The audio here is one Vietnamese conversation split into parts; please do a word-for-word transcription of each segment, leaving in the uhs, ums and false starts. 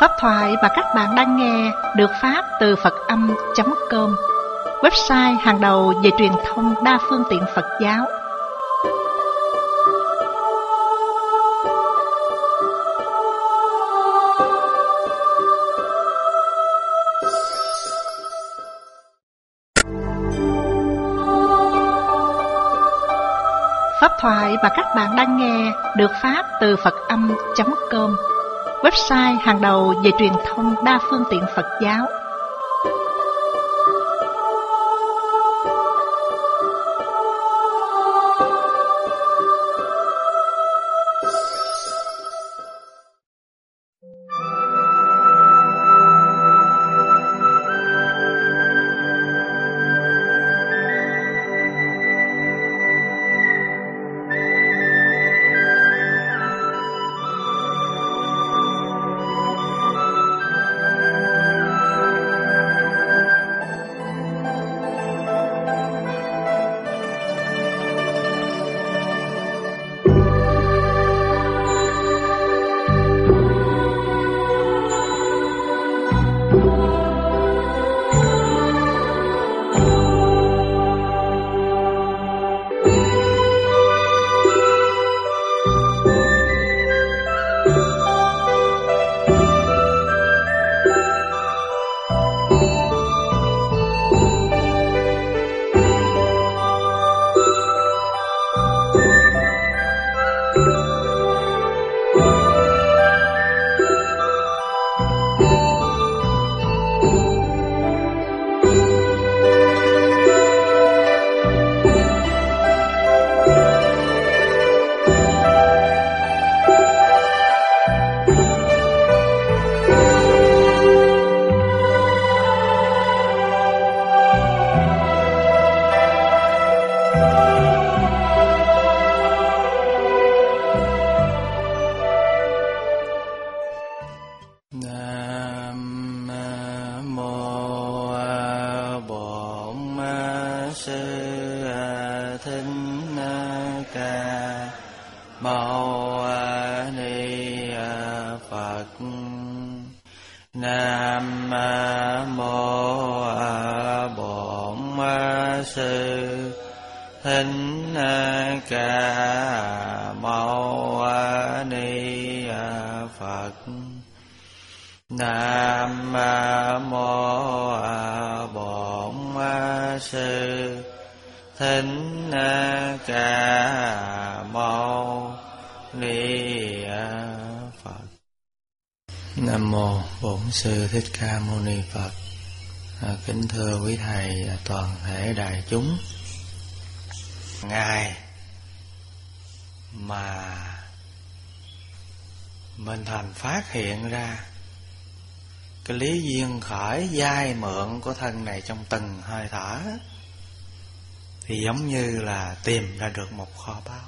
Pháp thoại mà các bạn đang nghe được phát từ Phật âm chấm com, website hàng đầu về truyền thông đa phương tiện Phật giáo. Pháp thoại mà các bạn đang nghe được phát từ Phật âm chấm com, website hàng đầu về truyền thông đa phương tiện Phật giáo. Nam mô Bổn Sư Thích Ca Mâu Ni Phật. À, kính thưa quý thầy, toàn thể đại chúng, ngày mà Minh Thành phát hiện ra cái lý duyên khởi vay mượn của thân này trong từng hơi thở, thì giống như là tìm ra được một kho báu.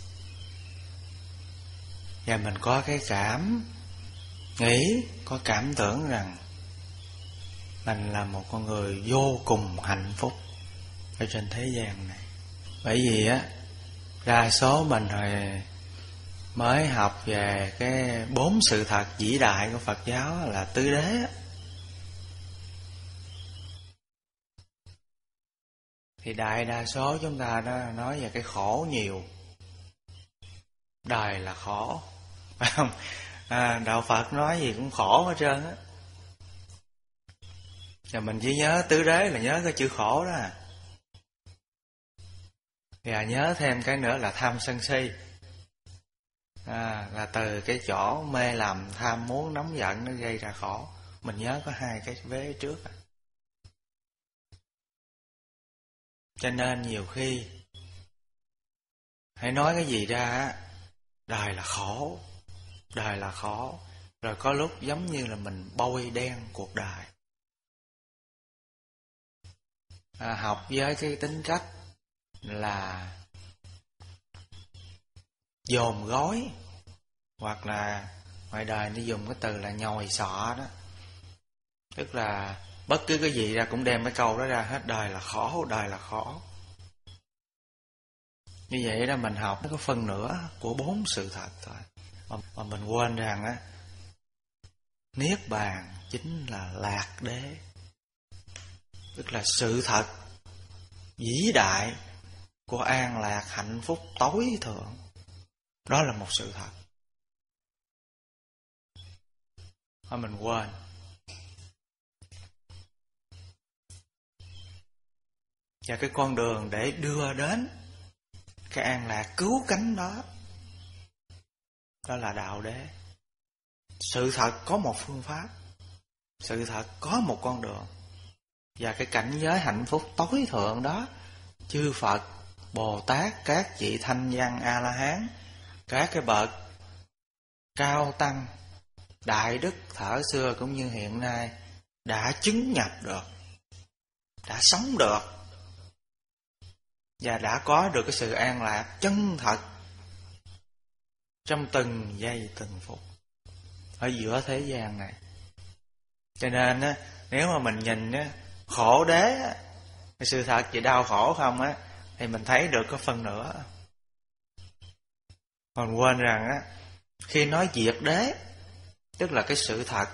Và mình có cái cảm nghĩ, có cảm tưởng rằng mình là một con người vô cùng hạnh phúc ở trên thế gian này. Bởi vì á, đa số mình hồi mới học về cái bốn sự thật vĩ đại của Phật giáo là tứ đế á, thì đại đa số chúng ta đó nói về cái khổ nhiều. Đời là khổ, phải không? À, đạo Phật nói gì cũng khổ hết trơn á. Và mình chỉ nhớ tứ đế là nhớ cái chữ khổ đó. Và nhớ thêm cái nữa là tham sân si. À, là từ cái chỗ mê lầm, tham muốn, nóng giận nó gây ra khổ. Mình nhớ có hai cái vế trước. Cho nên nhiều khi hãy nói cái gì ra á, đời là khổ, đời là khổ, rồi có lúc giống như là mình bôi đen cuộc đời. À, học với cái tính cách là dồn gói, hoặc là ngoài đời nó dùng cái từ là nhồi sọ đó, tức là bất cứ cái gì ra cũng đem cái câu đó ra hết. Đời là khổ, đời là khổ. Như vậy đó, mình học nó có phần nữa của bốn sự thật thôi. Mà, mà mình quên rằng á, Niết bàn chính là lạc đế, tức là sự thật vĩ đại của an lạc hạnh phúc tối thượng. Đó là một sự thật. Thôi mình quên. Và cái con đường để đưa đến cái an lạc cứu cánh đó, đó là đạo đế. Sự thật có một phương pháp, sự thật có một con đường. Và cái cảnh giới hạnh phúc tối thượng đó, chư Phật, Bồ Tát, các vị thanh văn A-la-hán, các cái bậc cao tăng, đại đức thở xưa cũng như hiện nay đã chứng nhập được, đã sống được, và đã có được cái sự an lạc chân thật trong từng giây từng phút ở giữa thế gian này. Cho nên á, nếu mà mình nhìn á, khổ đế á, cái sự thật chỉ đau khổ không á, thì mình thấy được có phần nữa. Còn quên rằng á, khi nói diệt đế, tức là cái sự thật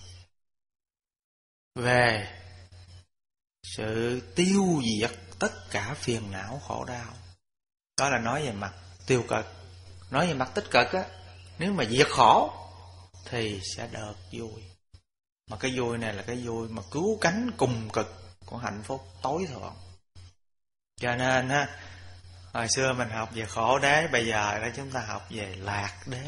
về sự tiêu diệt tất cả phiền não khổ đau. Đó là nói về mặt tiêu cực. Nói về mặt tích cực á, nếu mà diệt khổ thì sẽ được vui. Mà cái vui này là cái vui mà cứu cánh cùng cực của hạnh phúc tối thượng. Cho nên á, hồi xưa mình học về khổ đế, bây giờ đó chúng ta học về lạc đế.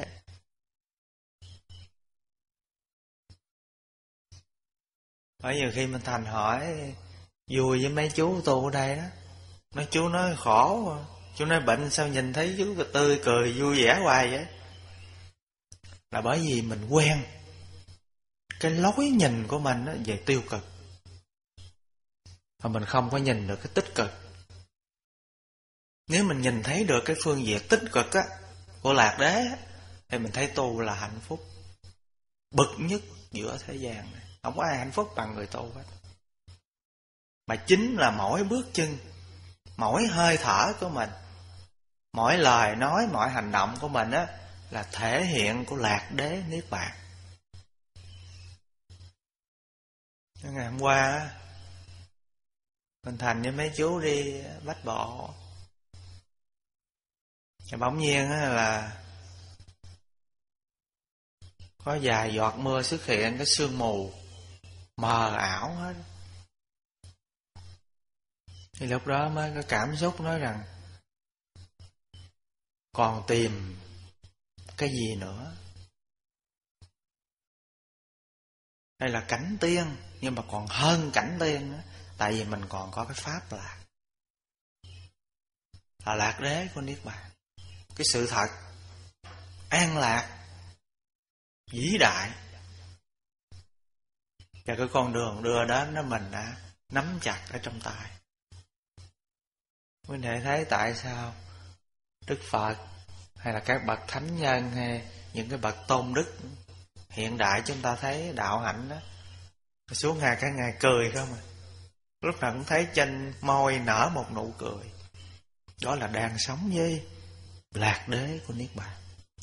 Bởi nhiều khi mình thành hỏi vui với mấy chú tu ở đây đó, mấy chú nói khổ, chú nói bệnh sao nhìn thấy chú tươi cười vui vẻ hoài vậy? Là bởi vì mình quen cái lối nhìn của mình đó về tiêu cực, mà mình không có nhìn được cái tích cực. Nếu mình nhìn thấy được cái phương diện tích cực á, của lạc đế á, thì mình thấy tu là hạnh phúc bậc nhất giữa thế gian này. Không có ai hạnh phúc bằng người tu hết. Mà chính là mỗi bước chân, mỗi hơi thở của mình, mỗi lời nói, mỗi hành động của mình á, là thể hiện của lạc đế niết bàn. Ngày hôm qua á, mình Thành với mấy chú đi bách bộ, và bỗng nhiên á là có vài giọt mưa xuất hiện, cái sương mù mờ ảo hết. Thì lúc đó mới có cảm xúc nói rằng còn tìm cái gì nữa. Đây là cảnh tiên, nhưng mà còn hơn cảnh tiên nữa. Tại vì mình còn có cái pháp lạc, là lạc đế của niết bàn. Cái sự thật an lạc vĩ đại, và cái con đường đưa đến đó mình đã nắm chặt ở trong tay. Quý vị thấy tại sao Đức Phật hay là các bậc thánh nhân hay những cái bậc tôn đức hiện đại chúng ta thấy đạo hạnh đó, xuống ngày cả ngày cười không à. Lúc nào cũng thấy trên môi nở một nụ cười. Đó là đang sống với lạc đế của niết bàn.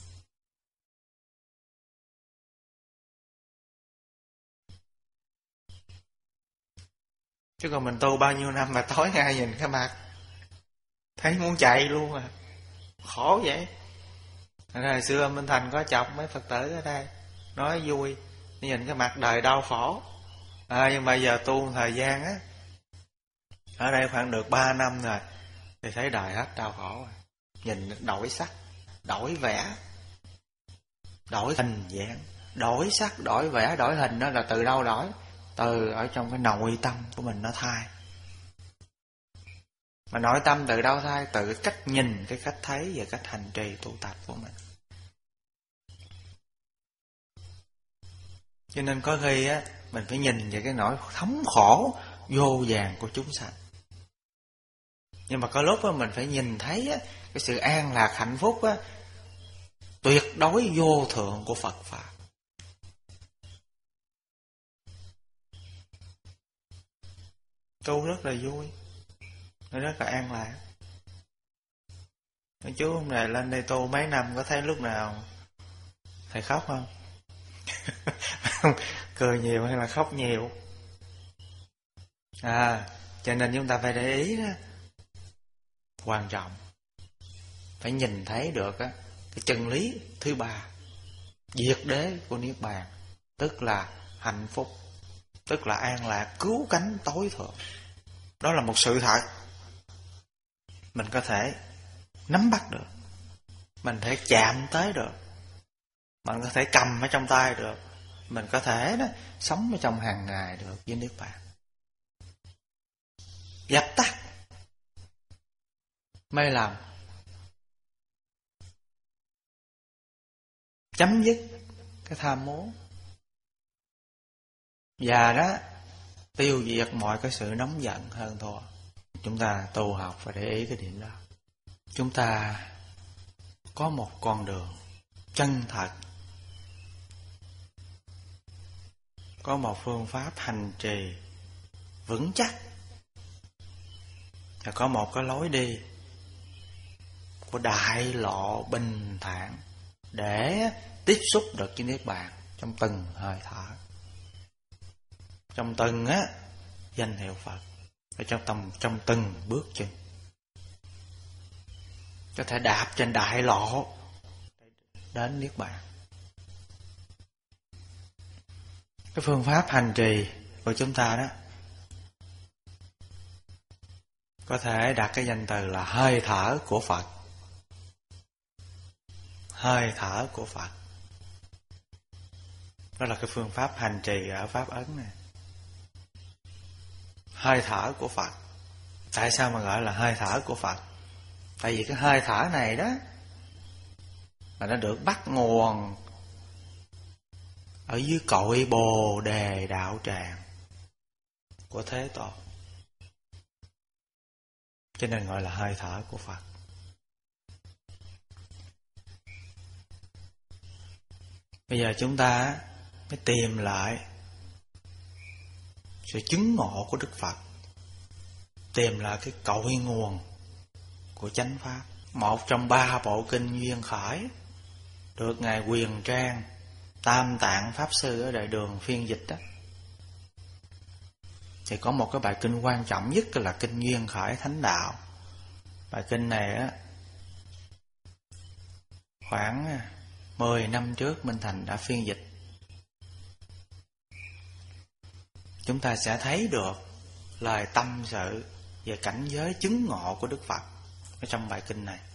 Chứ còn mình tu bao nhiêu năm mà tối ngày nhìn cái mặt thấy muốn chạy luôn à, khổ vậy. Hồi xưa Minh Thành có chọc mấy Phật tử ở đây, nói vui, nhìn cái mặt đời đau khổ. À, nhưng mà giờ tu thời gian á, ở đây khoảng được ba năm rồi, thì thấy đời hết đau khổ rồi. Nhìn đổi sắc, đổi vẻ, đổi hình dạng, đổi sắc, đổi vẻ, đổi hình. Đó là từ đâu đổi? Từ ở trong cái nội tâm của mình nó thay. Mà nội tâm từ đâu thay? Từ cái cách nhìn, cái cách thấy và cách hành trì tu tập của mình. Cho nên có khi á, mình phải nhìn về cái nỗi thống khổ vô vàn của chúng sanh. Nhưng mà có lúc á, mình phải nhìn thấy á, cái sự an lạc hạnh phúc á, tuyệt đối vô thượng của Phật Pháp. Tu rất là vui, nó rất là an lạc. Chú hôm nay lên đây tu mấy năm, có thấy lúc nào thầy khóc không? Cười nhiều hay là khóc nhiều. À, cho nên chúng ta phải để ý đó. Quan trọng phải nhìn thấy được á, cái chân lý thứ ba, diệt đế của Niết Bàn, tức là hạnh phúc, tức là an lạc cứu cánh tối thượng. Đó là một sự thật mình có thể nắm bắt được, mình có thể chạm tới được, mình có thể cầm ở trong tay được, mình có thể đó sống ở trong hàng ngày được với Niết Bàn. Dập tắt mê lầm, chấm dứt cái tham muốn, và đó tiêu diệt mọi cái sự nóng giận hơn thua. Chúng ta tu học phải để ý cái điểm đó. Chúng ta có một con đường chân thật, có một phương pháp hành trì vững chắc, và có một cái lối đi của đại lộ bình thản để tiếp xúc được với Niết Bàn trong từng hơi thở, trong từng á danh hiệu Phật, và trong từng trong từng bước chân, có thể đạp trên đại lộ đến Niết Bàn. Cái phương pháp hành trì của chúng ta đó có thể đặt cái danh từ là hơi thở của Phật. Hơi thở của Phật, đó là cái phương pháp hành trì ở Pháp Ấn này. Hơi thở của Phật. Tại sao mà gọi là hơi thở của Phật? Tại vì cái hơi thở này đó mà nó được bắt nguồn ở dưới cội Bồ Đề đạo tràng của Thế Tôn, cho nên gọi là hơi thở của Phật. Bây giờ chúng ta mới tìm lại sự chứng ngộ của Đức Phật, tìm lại cái cội nguồn của chánh pháp. Một trong ba bộ kinh Duyên Khởi được Ngài Quyền Trang Tam Tạng Pháp Sư ở Đại Đường phiên dịch đó, thì có một cái bài kinh quan trọng nhất là kinh Duyên Khởi Thánh Đạo. Bài kinh này á, khoảng mười năm trước Minh Thành đã phiên dịch. Chúng ta sẽ thấy được lời tâm sự về cảnh giới chứng ngộ của Đức Phật ở trong bài kinh này.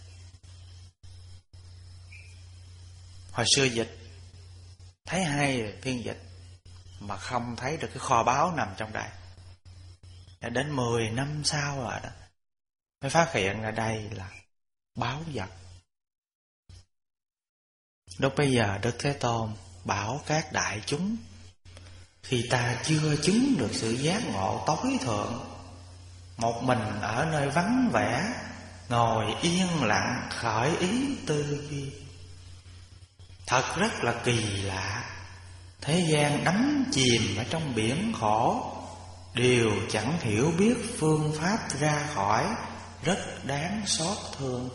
Hồi xưa dịch thấy hay phiên dịch mà không thấy được cái kho báu nằm trong đây. Đã đến mười năm sau rồi đó mới phát hiện ra đây là báu vật. Lúc bây giờ Đức Thế Tôn bảo các đại chúng: khi ta chưa chứng được sự giác ngộ tối thượng, một mình ở nơi vắng vẻ, ngồi yên lặng khởi ý tư duy. Thật rất là kỳ lạ, thế gian đắm chìm ở trong biển khổ, đều chẳng hiểu biết phương pháp ra khỏi, rất đáng xót thương.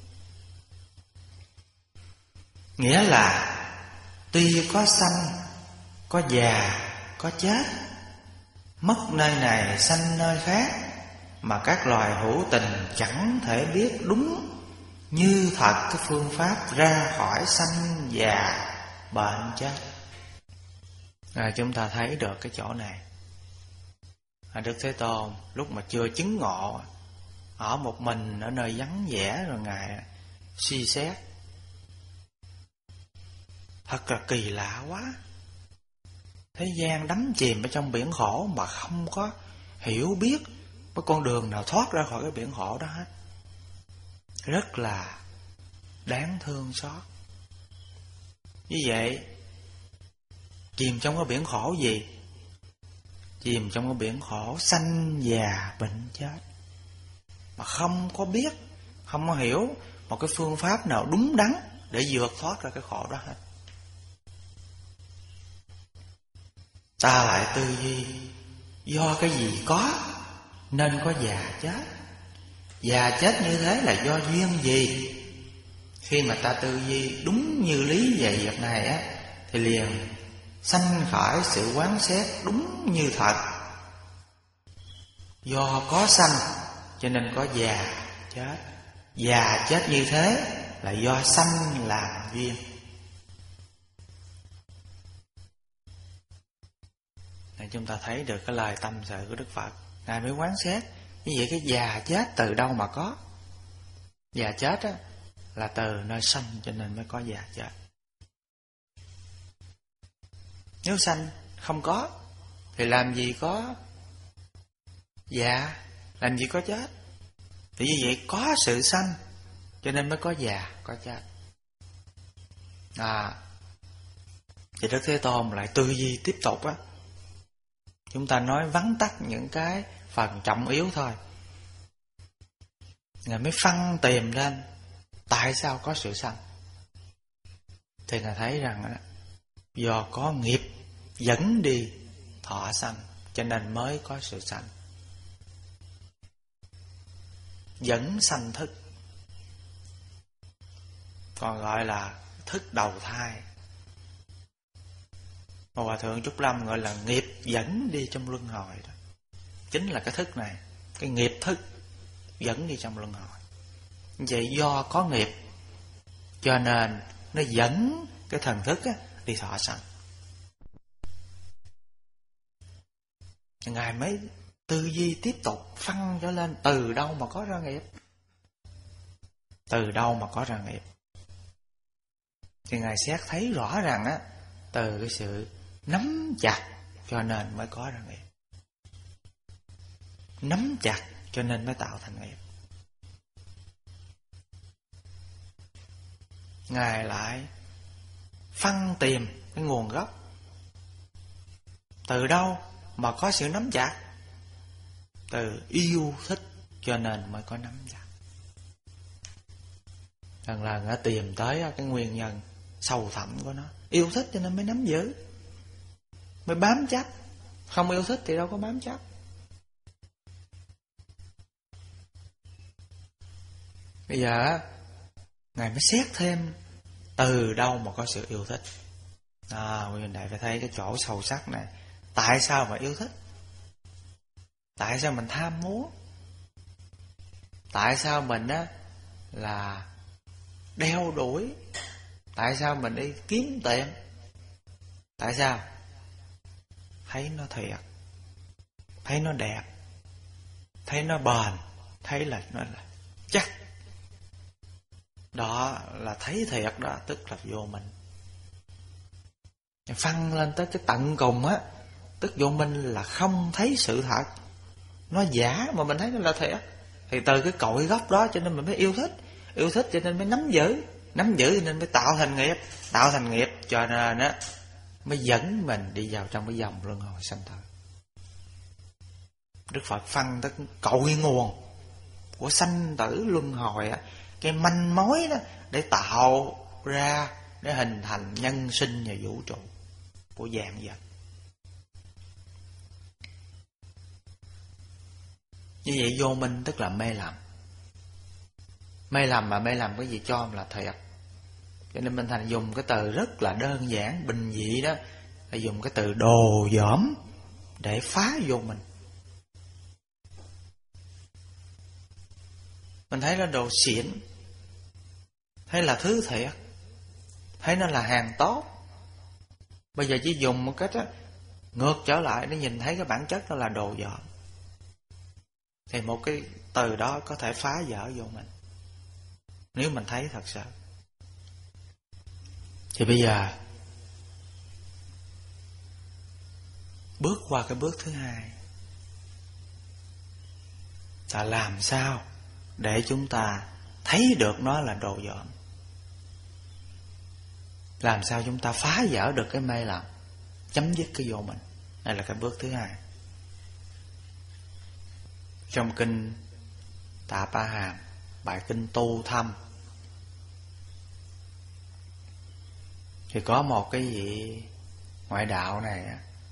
Nghĩa là tuy có sanh, có già, có chết, mất nơi này sanh nơi khác, mà các loài hữu tình chẳng thể biết đúng như thật cái phương pháp ra khỏi sanh già bệnh chết. À, chúng ta thấy được cái chỗ này. À, Đức Thế Tôn lúc mà chưa chứng ngộ, ở một mình ở nơi vắng vẻ, rồi Ngài suy xét. Thật là kỳ lạ quá. Thế gian đắm chìm ở trong biển khổ mà không có hiểu biết có con đường nào thoát ra khỏi cái biển khổ đó hết. Rất là đáng thương xót. Như vậy, chìm trong cái biển khổ gì? Chìm trong cái biển khổ sanh già bệnh chết, mà không có biết, không có hiểu một cái phương pháp nào đúng đắn để vượt thoát ra cái khổ đó hết. Ta lại tư duy, do cái gì có nên có già chết. Già chết như thế là do duyên gì? Khi mà ta tư duy đúng như lý về việc này á, thì liền sanh khởi sự quán xét đúng như thật. Do có sanh cho nên có già chết. Già chết như thế là do sanh làm duyên. Để chúng ta thấy được cái lời tâm sự của Đức Phật. Ngài mới quán xét. Như vậy cái già chết từ đâu mà có? Già chết á, là từ nơi sanh cho nên mới có già chết. Nếu sanh không có thì làm gì có già, làm gì có chết. Thì như vậy có sự sanh cho nên mới có già, có chết. À, thì Đức Thế Tôn lại tư duy tiếp tục á. Chúng ta nói vắn tắt những cái phần trọng yếu thôi. Ngài mới phân tìm lên tại sao có sự sanh. Thì Ngài thấy rằng đó, do có nghiệp dẫn đi thọ sanh cho nên mới có sự sanh. Dẫn sanh thức, còn gọi là thức đầu thai. Mà Hòa Thượng Trúc Lâm gọi là nghiệp dẫn đi trong luân hồi đó. Chính là cái thức này, cái nghiệp thức dẫn đi trong luân hồi. Vậy do có nghiệp cho nên nó dẫn cái thần thức á, đi thọ sanh. Ngài mới tư duy tiếp tục phân cho lên từ đâu mà có ra nghiệp. Từ đâu mà có ra nghiệp. Thì Ngài xét thấy rõ ràng á, từ cái sự nắm chặt cho nên mới có ra nghiệp. Nắm chặt cho nên mới tạo thành nghiệp. Ngài lại phân tìm cái nguồn gốc. Từ đâu mà có sự nắm chặt? Từ yêu thích cho nên mới có nắm chặt. Lần lần đã tìm tới cái nguyên nhân sâu thẳm của nó. Yêu thích cho nên mới nắm giữ, mới bám chấp. Không yêu thích thì đâu có bám chấp. Bây giờ Ngài mới xét thêm từ đâu mà có sự yêu thích. À, quý vị đại phải thấy cái chỗ sâu sắc này. Tại sao mà yêu thích? Tại sao mình tham muốn? Tại sao mình á là đeo đuổi? Tại sao mình đi kiếm tiền? Tại sao? Thấy nó thiệt, thấy nó đẹp, thấy nó bền, thấy là nó là chắc. Đó là thấy thiệt đó, tức là vô minh. Phân lên tới cái tận cùng á, tức vô minh là không thấy sự thật. Nó giả mà mình thấy nó là thiệt. Thì từ cái cội gốc đó cho nên mình mới yêu thích. Yêu thích cho nên mới nắm giữ. Nắm giữ cho nên mới tạo thành nghiệp. Tạo thành nghiệp cho nên á mới dẫn mình đi vào trong cái dòng luân hồi sanh tử. Đức Phật phân tới cội nguồn của sanh tử luân hồi á, cái manh mối đó để tạo ra, để hình thành nhân sinh và vũ trụ của vạn vật. Như vậy vô minh tức là mê lầm. Mê lầm mà mê lầm cái gì cho là thiệt. Cho nên Minh Thành dùng cái từ rất là đơn giản, bình dị đó, là dùng cái từ đồ dỏm để phá vô minh. Mình thấy nó đồ xịn, thấy là thứ thiệt, thấy nó là hàng tốt. Bây giờ chỉ dùng một cách đó, ngược trở lại để nhìn thấy cái bản chất đó là đồ dỏm. Thì một cái từ đó có thể phá vỡ vô mình, nếu mình thấy thật sự. Thì bây giờ bước qua cái bước thứ hai là làm sao để chúng ta thấy được nó là đồ dởm. Làm sao chúng ta phá vỡ được cái mê lầm, chấm dứt cái vô mình. Đây là cái bước thứ hai. Trong kinh Tạ Pa Hàm, bài kinh Tu Thâm, thì có một cái vị ngoại đạo này,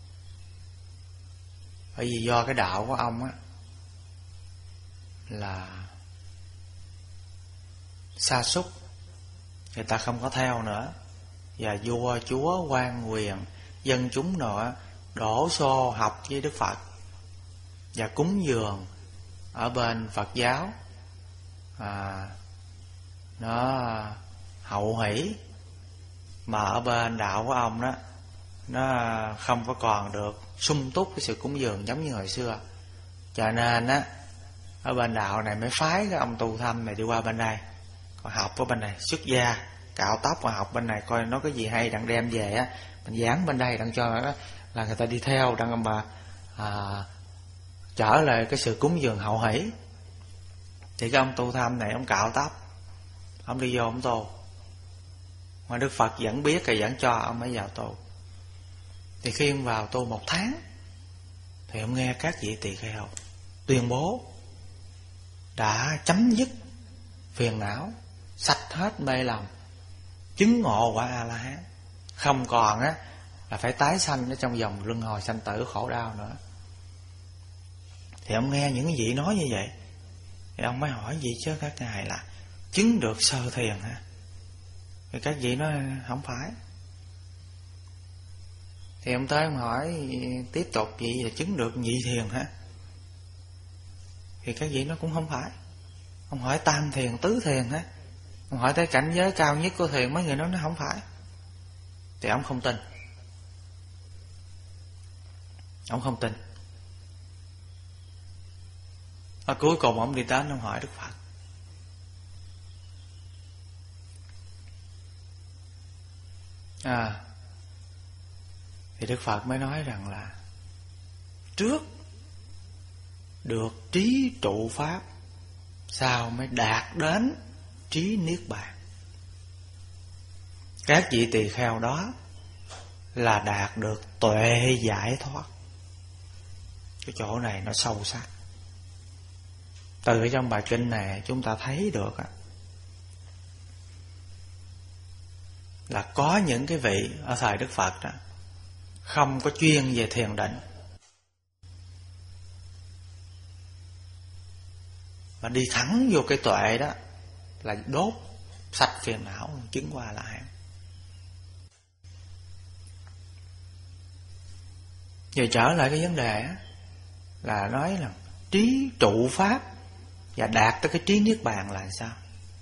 bởi vì do cái đạo của ông á là sa sút, người ta không có theo nữa, và vua chúa quan quyền dân chúng nọ đổ xô học với Đức Phật và cúng dường ở bên Phật giáo, à, nó hậu hỷ. Mà ở bên đạo của ông đó, nó không có còn được sung túc cái sự cúng dường giống như hồi xưa. Cho nên á, ở bên đạo này mới phái cái ông tu thâm này đi qua bên đây, còn học ở bên này, xuất gia cạo tóc và học bên này, coi nó có gì hay đặng đem về á, mình giảng bên đây đặng cho nó là người ta đi theo, đặng mà à, trở lại cái sự cúng dường hậu hỷ. Thì cái ông tu thâm này, ông cạo tóc, ông đi vô ông tu, mà Đức Phật vẫn biết rồi vẫn cho ông mới vào tu. Thì khi ông vào tu một tháng, thì ông nghe các vị tỳ kheo tuyên bố đã chấm dứt phiền não, sạch hết mê lầm, chứng ngộ quả A-la-hán, không còn á là phải tái sanh ở trong vòng luân hồi sanh tử khổ đau nữa. Thì ông nghe những cái vị nói như vậy, thì ông mới hỏi gì chứ các ngài là chứng được sơ thiền hả? Thì các vị nói không phải. Thì ông tới ông hỏi tiếp tục, vậy là chứng được nhị thiền hả? Thì các vị nói cũng không phải. Ông hỏi tam thiền, tứ thiền hả? Ông hỏi tới cảnh giới cao nhất của thiền, mấy người nói nó không phải. Thì ông không tin. Ông không tin. Và cuối cùng ông đi đến ông hỏi Đức Phật. À, thì Đức Phật mới nói rằng là trước được trí trụ pháp, sau mới đạt đến trí niết bàn. Các vị tỳ kheo đó là đạt được tuệ giải thoát. Cái chỗ này nó sâu sắc. Từ trong bài kinh này chúng ta thấy được là có những cái vị ở thời Đức Phật đó không có chuyên về thiền định, mà đi thẳng vô cái tuệ đó là đốt sạch phiền não, chứng qua là hán. Giờ trở lại cái vấn đề á, là nói là trí trụ pháp và đạt tới cái trí niết bàn là sao?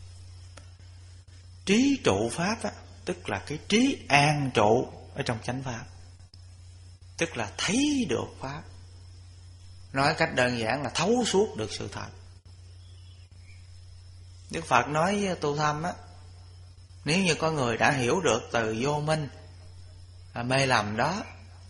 Trí trụ pháp á, tức là cái trí an trụ ở trong chánh pháp, tức là thấy được pháp. Nói cách đơn giản là thấu suốt được sự thật. Đức Phật nói với tu thâm á, nếu như có người đã hiểu được từ vô minh mê lầm đó,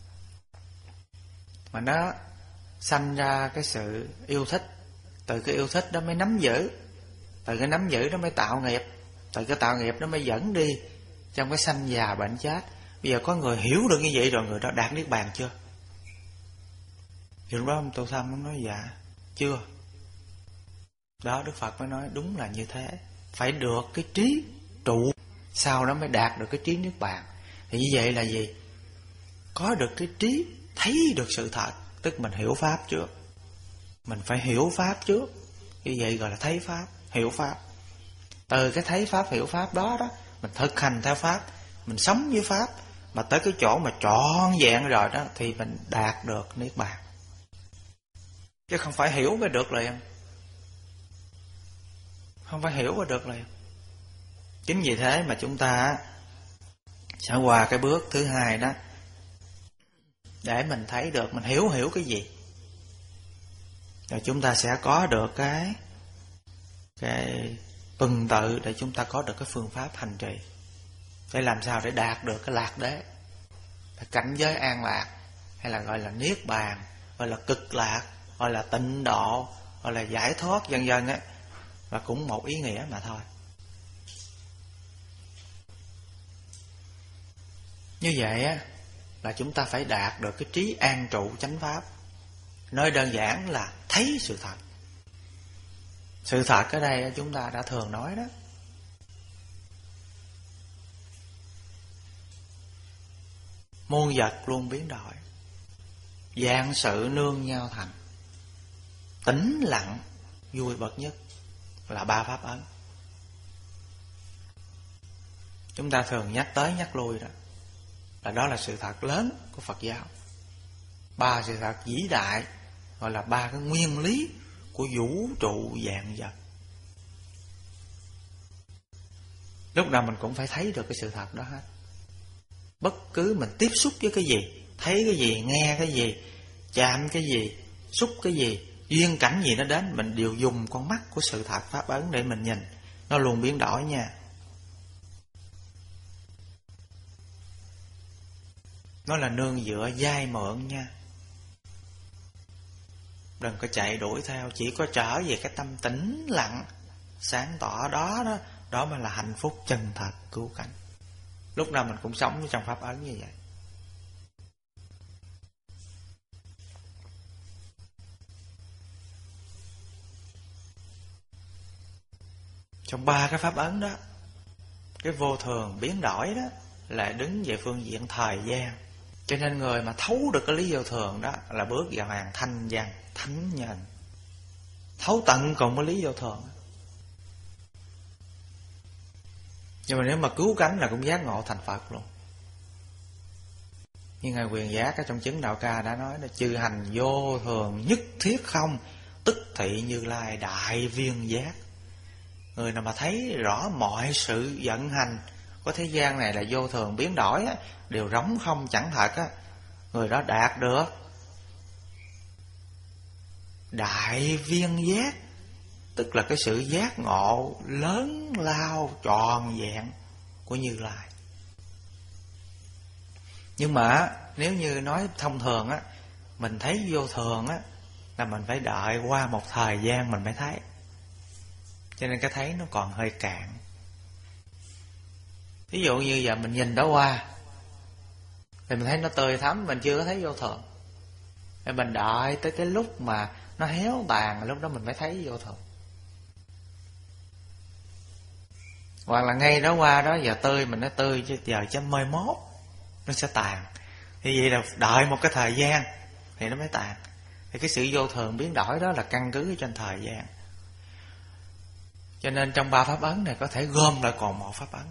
mà nó sanh ra cái sự yêu thích, từ cái yêu thích đó mới nắm giữ, từ cái nắm giữ đó mới tạo nghiệp, từ cái tạo nghiệp đó mới dẫn đi trong cái sanh già bệnh chết. Bây giờ có người hiểu được như vậy rồi, người đó đạt niết bàn chưa? Thì lúc đó ông tu thâm ông nói dạ chưa. Đó, Đức Phật mới nói đúng là như thế, phải được cái trí trụ, sau đó mới đạt được cái trí niết bàn. Thì như vậy là gì? Có được cái trí thấy được sự thật, tức mình hiểu pháp trước. Mình phải hiểu pháp trước, như vậy gọi là thấy pháp, hiểu pháp. Từ cái thấy pháp, hiểu pháp đó đó, mình thực hành theo pháp, mình sống với pháp, mà tới cái chỗ mà trọn vẹn rồi đó thì mình đạt được niết bàn. Chứ không phải hiểu mới được liền. Không phải hiểu mới được liền. Chính vì thế mà chúng ta sẽ qua cái bước thứ hai đó, để mình thấy được, mình hiểu hiểu cái gì, rồi chúng ta sẽ có được cái cái tuần tự để chúng ta có được cái phương pháp hành trì, để làm sao để đạt được cái lạc đế, cái cảnh giới an lạc, hay là gọi là niết bàn, gọi là cực lạc, gọi là tịnh độ, gọi là giải thoát vân vân á, và cũng một ý nghĩa mà thôi. Như vậy á là chúng ta phải đạt được cái trí an trụ chánh pháp. Nói đơn giản là thấy sự thật. Sự thật ở đây chúng ta đã thường nói đó, muôn vật luôn biến đổi, vạn sự nương nhau thành, tĩnh lặng vui bậc nhất, là ba pháp ấn. Chúng ta thường nhắc tới nhắc lui đó. Là đó là sự thật lớn của Phật giáo. Ba sự thật vĩ đại, gọi là ba cái nguyên lý của vũ trụ vạn vật. Lúc nào mình cũng phải thấy được cái sự thật đó hết. Bất cứ mình tiếp xúc với cái gì, thấy cái gì, nghe cái gì, chạm cái gì, xúc cái gì, duyên cảnh gì nó đến, mình đều dùng con mắt của sự thật pháp ấn để mình nhìn. Nó luôn biến đổi nha. Nó là nương dựa dai mượn nha. Đừng có chạy đuổi theo, chỉ có trở về cái tâm tĩnh lặng sáng tỏ đó đó, đó mới là hạnh phúc chân thật cứu cánh. Lúc nào mình cũng sống trong pháp ấn như vậy. Trong ba cái pháp ấn đó, cái vô thường biến đổi đó là đứng về phương diện thời gian. Cho nên người mà thấu được cái lý vô thường đó là bước vào hàng thanh văn, thánh nhân. Thấu tận cùng cái lý vô thường. Nhưng mà nếu mà cứu cánh là cũng giác ngộ thành Phật luôn. Như Ngài Quyền Giác ở trong chứng Đạo Ca đã nói là chư hành vô thường nhất thiết không, tức thị Như Lai đại viên giác. Người nào mà thấy rõ mọi sự vận hành của thế gian này là vô thường biến đổi á, đều rỗng không chẳng thật á, người đó đạt được đại viên giác, tức là cái sự giác ngộ lớn lao tròn vẹn của Như Lai. Nhưng mà nếu như nói thông thường á, mình thấy vô thường á là mình phải đợi qua một thời gian mình mới thấy. Cho nên cái thấy nó còn hơi cạn. Ví dụ như giờ mình nhìn đó qua thì mình thấy nó tươi thắm, mình chưa có thấy vô thường. Thì mình đợi tới cái lúc mà nó héo tàn, lúc đó mình mới thấy vô thường. Hoặc là ngay đó qua đó giờ tươi mình nó tươi, chứ giờ cho mai mốt nó sẽ tàn. Thì vậy là đợi một cái thời gian thì nó mới tàn. Thì cái sự vô thường biến đổi đó là căn cứ trên thời gian. Cho nên trong ba pháp ấn này có thể gom lại còn một pháp ấn.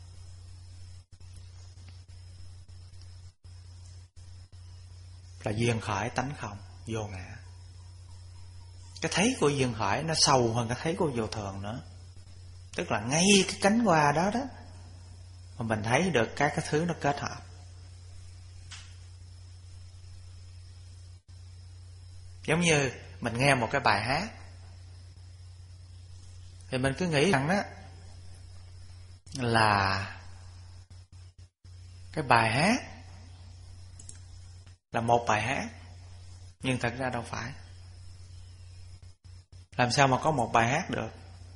Là duyên khởi tánh không, vô ngã. Cái thấy của duyên khởi nó sâu hơn cái thấy của vô thường nữa. Tức là ngay cái cánh hoa đó đó mà mình thấy được các cái thứ nó kết hợp. Giống như mình nghe một cái bài hát thì mình cứ nghĩ rằng đó là cái bài hát là một bài hát, nhưng thật ra đâu phải. Làm sao mà có một bài hát được?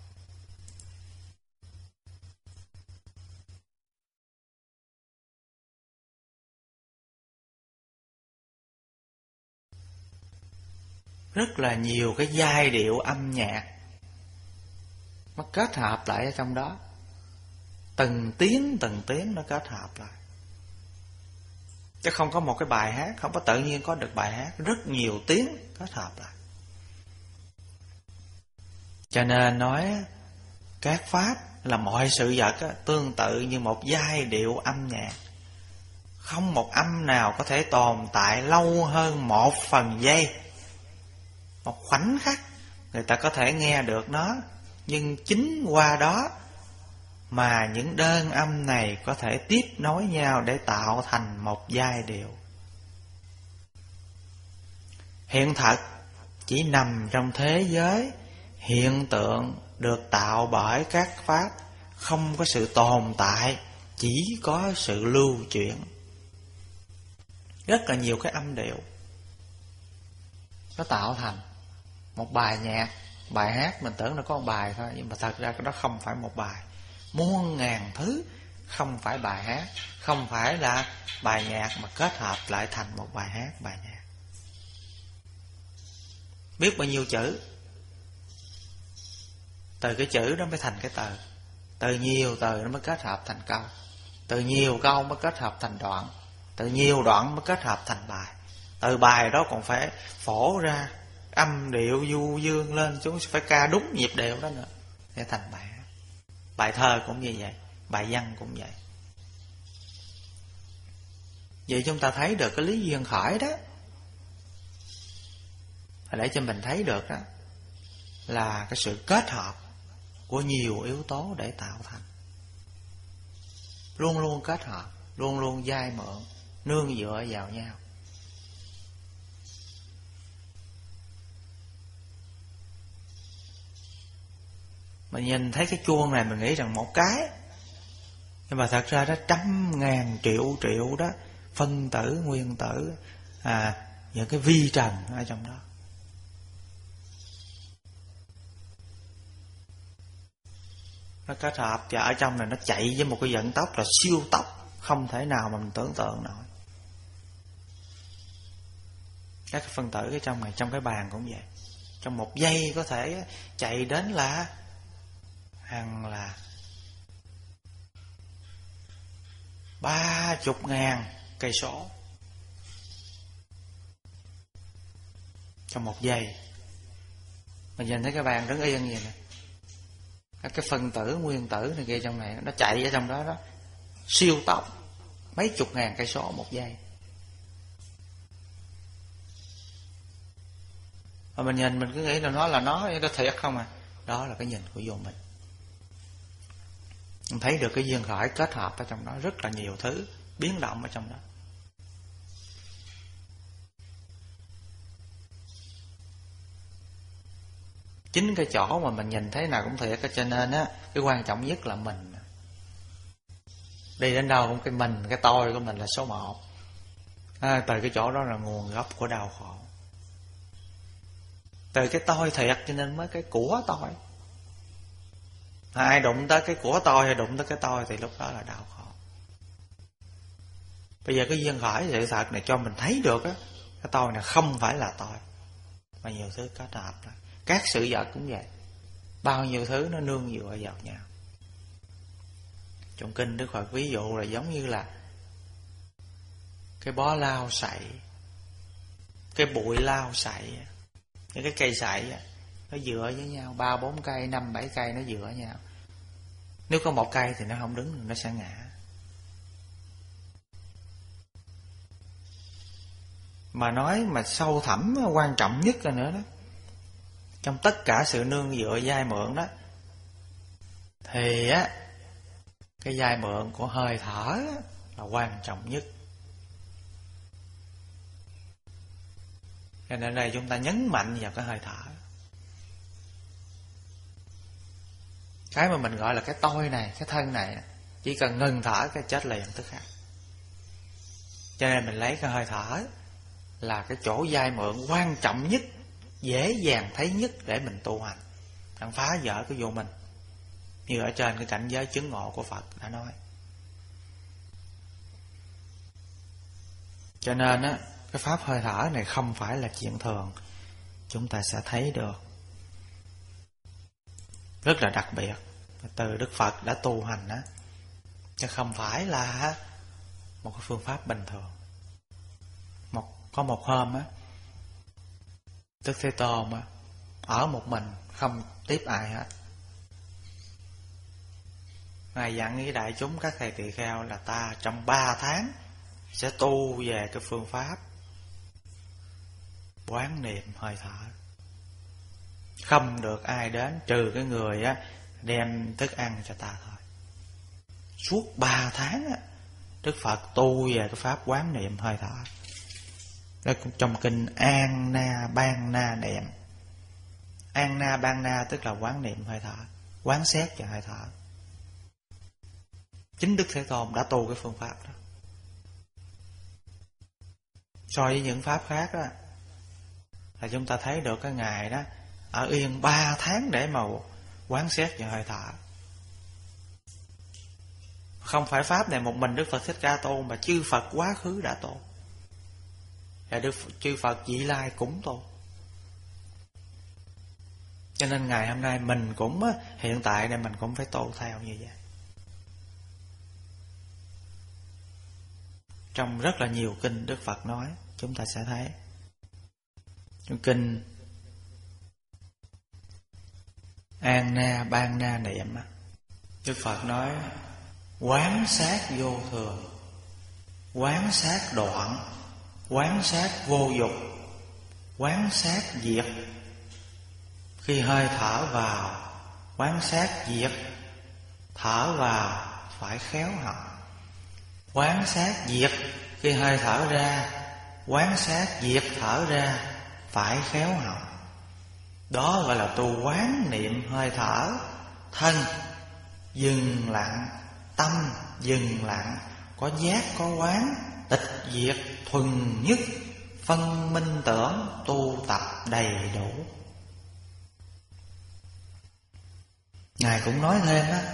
Rất là nhiều cái giai điệu âm nhạc nó kết hợp lại ở trong đó. Từng tiếng từng tiếng nó kết hợp lại. Chứ không có một cái bài hát, không có tự nhiên có được bài hát. Rất nhiều tiếng kết hợp lại. Cho nên nói các pháp là mọi sự vật á, tương tự như một giai điệu âm nhạc. Không một âm nào có thể tồn tại lâu hơn một phần giây. Một khoảnh khắc người ta có thể nghe được nó. Nhưng chính qua đó mà những đơn âm này có thể tiếp nối nhau để tạo thành một giai điệu. Hiện thật chỉ nằm trong thế giới hiện tượng được tạo bởi các pháp, không có sự tồn tại, chỉ có sự lưu chuyển. Rất là nhiều cái âm điệu nó tạo thành một bài nhạc, bài hát. Mình tưởng là có một bài thôi, nhưng mà thật ra cái đó không phải một bài. Muôn ngàn thứ không phải bài hát, không phải là bài nhạc, mà kết hợp lại thành một bài hát, bài nhạc. Biết bao nhiêu chữ, từ cái chữ đó mới thành cái từ. Từ nhiều từ nó mới kết hợp thành câu. Từ nhiều câu mới kết hợp thành đoạn. Từ nhiều đoạn mới kết hợp thành bài. Từ bài đó còn phải phổ ra âm điệu du dương lên xuống, phải ca đúng nhịp điệu đó nữa để thành bài. Bài thơ cũng như vậy, bài văn cũng vậy. Vậy chúng ta thấy được cái lý duyên khởi đó, để cho mình thấy được đó là cái sự kết hợp của nhiều yếu tố để tạo thành. Luôn luôn kết hợp, luôn luôn vay mượn, nương dựa vào nhau. Mình nhìn thấy cái chuông này mình nghĩ rằng một cái, nhưng mà thật ra đó trăm ngàn triệu triệu đó phân tử, nguyên tử, à, những cái vi trần ở trong đó. Nó kết hợp và ở trong này nó chạy với một cái vận tốc là siêu tốc, không thể nào mà mình tưởng tượng nổi. Các cái phân tử ở trong này, trong cái bàn cũng vậy. Trong một giây có thể chạy đến là hàng là ba chục ngàn cây số trong một giây. Mình nhìn thấy cái bàn đứng yên vậy nè, các cái phân tử, nguyên tử này kia trong này nó chạy ở trong đó đó siêu tốc mấy chục ngàn cây số một giây. Mà mình nhìn mình cứ nghĩ là nó là nó, nó thiệt không à. Đó là cái nhìn của vô mình. Mình thấy được cái duyên khởi kết hợp ở trong đó, rất là nhiều thứ biến động ở trong đó. Chính cái chỗ mà mình nhìn thấy nào cũng thiệt, cho nên á cái quan trọng nhất là mình. Đi đến đâu cũng cái mình, cái tôi của mình là số một. À, từ cái chỗ đó là nguồn gốc của đau khổ. Từ cái tôi thiệt cho nên mới cái của tôi. Ai đụng tới cái của tôi hay đụng tới cái tôi thì lúc đó là đau khổ. Bây giờ cái duyên khởi sự thật này cho mình thấy được á, cái tôi này không phải là tôi, mà nhiều thứ kết hợp lại. Các sự vật cũng vậy, bao nhiêu thứ nó nương dựa vào nhau. Trong kinh Đức Phật ví dụ là giống như là cái bó lau sậy, cái bụi lau sậy, những cái cây sậy nó dựa với nhau, ba bốn cây, năm bảy cây nó dựa với nhau. Nếu có một cây thì nó không đứng, nó sẽ ngã. Mà nói mà sâu thẳm quan trọng nhất là nữa đó, trong tất cả sự nương dựa vay mượn đó, thì á cái vay mượn của hơi thở là quan trọng nhất. Cho nên đây chúng ta nhấn mạnh vào cái hơi thở. Cái mà mình gọi là cái tôi này, cái thân này, chỉ cần ngừng thở cái chết liền tức khắc. Cho nên mình lấy cái hơi thở là cái chỗ vay mượn quan trọng nhất, dễ dàng thấy nhất để mình tu hành, đang phá vỡ cái vô mình. Như ở trên cái cảnh giới chứng ngộ của Phật đã nói. Cho nên á, cái pháp hơi thở này không phải là chuyện thường. Chúng ta sẽ thấy được rất là đặc biệt từ Đức Phật đã tu hành á, chứ không phải là một cái phương pháp bình thường. Một, có một hôm á, Đức Thế Tôn á, ở một mình không tiếp ai hết. Ngài dặn với đại chúng các thầy tỳ kheo là ta trong ba tháng sẽ tu về cái phương pháp quán niệm hơi thở. Không được ai đến trừ cái người á đem thức ăn cho ta thôi. Suốt ba tháng á, Đức Phật tu về cái pháp quán niệm hơi thở. Đó trong kinh An Na Ban Na Niệm. An Na Ban Na tức là quán niệm hơi thở, quán xét về hơi thở. Chính Đức Thế Tôn đã tu cái phương pháp đó. So với những pháp khác đó, là chúng ta thấy được cái Ngài đó ở yên ba tháng để mà quán xét về hơi thở. Không phải pháp này một mình Đức Phật Thích Ca tu, mà chư Phật quá khứ đã tu, và Đức chư Phật vị lai cũng tu. Cho nên ngày hôm nay mình cũng hiện tại này mình cũng phải tu theo như vậy. Trong rất là nhiều kinh Đức Phật nói, chúng ta sẽ thấy trong kinh An Na Ban Na Niệm, Đức Phật nói quán sát vô thường, quán sát đoạn, quán sát vô dục, quán sát diệt. Khi hơi thở vào, quán sát diệt. Thở vào phải khéo học. Quán sát diệt. Khi hơi thở ra, quán sát diệt thở ra phải khéo học. Đó gọi là tu quán niệm hơi thở. Thân dừng lặng, tâm dừng lặng, có giác có quán, tịch diệt thuần nhất, phân minh tưởng, tu tập đầy đủ. Ngài cũng nói thêm đó,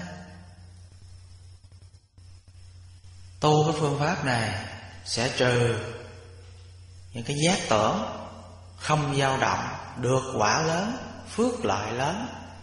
tu cái phương pháp này sẽ trừ những cái giác tưởng, không dao động, được quả lớn, phước lợi lớn,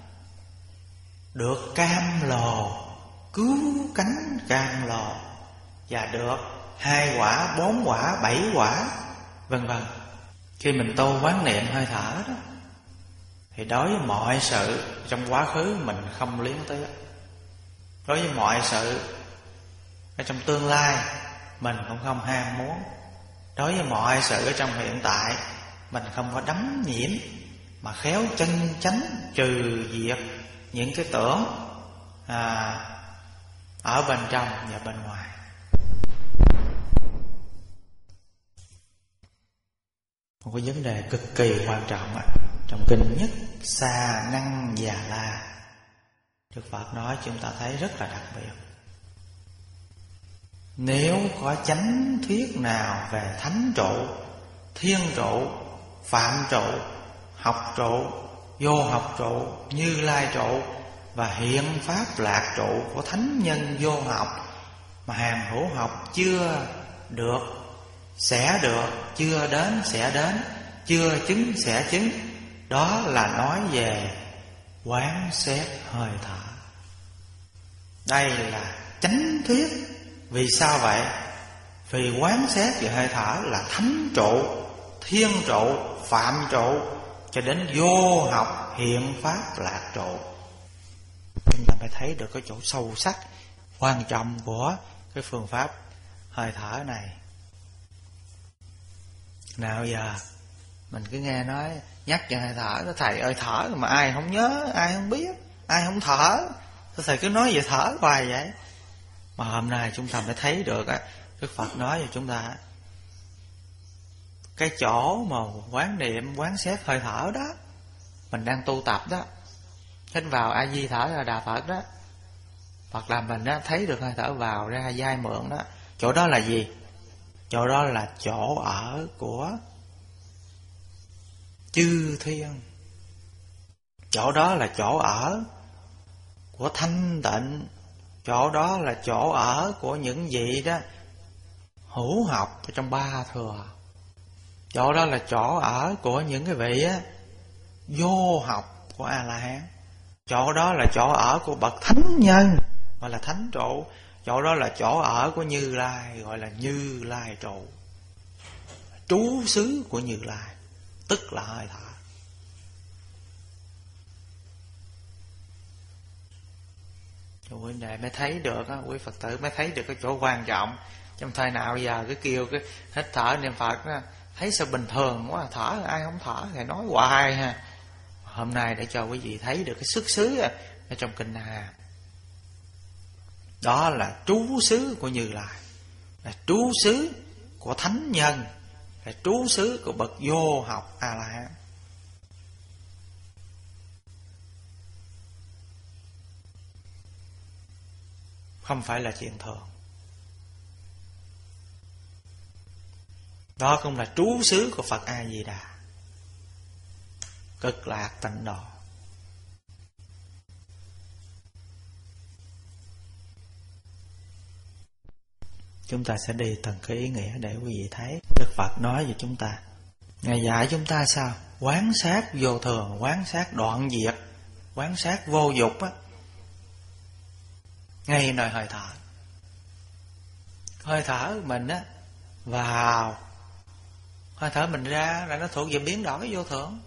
được cam lồ, cứu cánh cam lồ, và được hai quả, bốn quả, bảy quả, vân vân. Khi mình tu quán niệm hơi thở đó, thì đối với mọi sự trong quá khứ mình không liếng tới, đối với mọi sự ở trong tương lai mình cũng không ham muốn, đối với mọi sự ở trong hiện tại mình không có đắm nhiễm, mà khéo chân chánh trừ diệt những cái tưởng à, ở bên trong và bên ngoài. Một cái vấn đề cực kỳ quan trọng trong kinh Nhất Xà Năng Già La, Đức Phật nói chúng ta thấy rất là đặc biệt. Nếu có chánh thuyết nào về thánh trụ, thiên trụ, phạm trụ, học trụ, vô học trụ, Như Lai trụ và hiện pháp lạc trụ của thánh nhân vô học mà hàng hữu học chưa được, sẽ được, chưa đến sẽ đến, chưa chứng sẽ chứng, đó là nói về quán xét hơi thở. Đây là chánh thuyết. Vì sao vậy? Vì quán xét về hơi thở là thánh trụ, thiên trụ, phạm trụ, cho đến vô học hiện pháp lạc trụ. Chúng ta phải thấy được cái chỗ sâu sắc quan trọng của cái phương pháp hơi thở này. Nào giờ mình cứ nghe nói nhắc cho hơi thở, nó thầy ơi thở mà ai không nhớ, ai không biết, ai không thở, thầy cứ nói về thở hoài vậy. Mà hôm nay chúng ta mới thấy được á, Đức Phật nói cho chúng ta cái chỗ mà quán niệm, quán xét hơi thở đó, mình đang tu tập đó, hít vào A Di thở ra Đà Phật đó, Phật làm mình đó thấy được hơi thở vào ra dai mượn đó. Chỗ đó là gì? Chỗ đó là chỗ ở của chư thiên. Chỗ đó là chỗ ở của thanh tịnh. Chỗ đó là chỗ ở của những vị đó hữu học ở trong ba thừa. Chỗ đó là chỗ ở của những cái vị á, vô học của A-la-hán. Chỗ đó là chỗ ở của bậc thánh nhân, gọi là thánh trụ. Chỗ đó là chỗ ở của Như Lai, gọi là Như Lai trụ, trú xứ của Như Lai, tức là hơi thở. Quý đệ mới thấy được á, quý Phật tử mới thấy được cái chỗ quan trọng. Trong thời nào giờ cái kêu cái hít thở niệm Phật á, thấy sao bình thường quá, thở ai không thở thì nói hoài ha. Hôm nay để cho quý vị thấy được cái xuất xứ ở trong kinh Hà. Đó là trú xứ của Như Lai, là trú xứ của thánh nhân, là trú xứ của bậc vô học A-la-hán. Không phải là chuyện thường. Đó cũng là trú xứ của Phật A-di-đà, Cực Lạc Tịnh Độ. Chúng ta sẽ đi từng cái ý nghĩa để quý vị thấy. Đức Phật nói với chúng ta, Ngài dạy chúng ta sao? Quán sát vô thường, quán sát đoạn diệt, quán sát vô dục á, ngay nơi hơi thở. Hơi thở mình á vào, hơi thở mình ra là nó thuộc về biến đổi vô thường.